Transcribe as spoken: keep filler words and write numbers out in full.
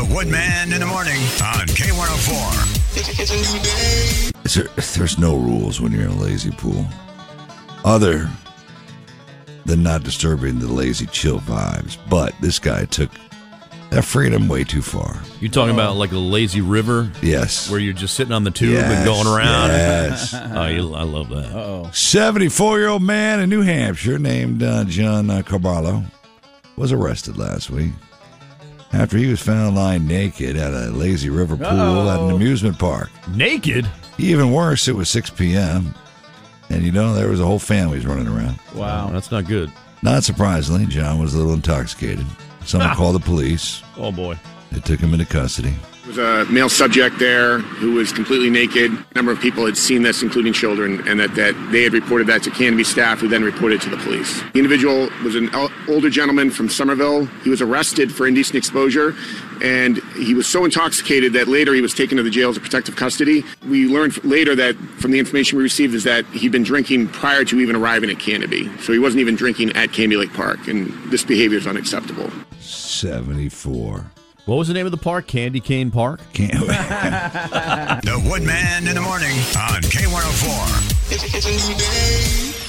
The Woodman in the morning on K one oh four. It's, it's a new day. Is there, there's no rules when you're in a lazy pool, other than not disturbing the lazy chill vibes. But this guy took that freedom way too far. You're talking about like a lazy river? Yes. Where you're just sitting on the tube yes, and going around? Yes. Oh, you, I love that. Uh-oh. seventy-four-year-old man in New Hampshire named uh, John uh, Carballo was arrested last week after he was found lying naked at a lazy river pool Uh-oh. at an amusement park. Naked? Even worse, it was six p.m., and, you know, there was a whole family running around. Wow. Oh, that's not good. Not surprisingly, John was a little intoxicated. Someone Ah. called the police. Oh, boy. They took him into custody. There was a male subject there who was completely naked. A number of people had seen this, including children, and that, that they had reported that to Canby staff, who then reported to the police. The individual was an el- older gentleman from Somerville. He was arrested for indecent exposure, and he was so intoxicated that later he was taken to the jail as a protective custody. We learned f- later that, from the information we received, is that he'd been drinking prior to even arriving at Canby. So he wasn't even drinking at Canby Lake Park, and this behavior is unacceptable. seventy-four. What was the name of the park? Candy Cane Park? Can't wait. The Woodman in the morning on K one oh four. It's, it's a new day.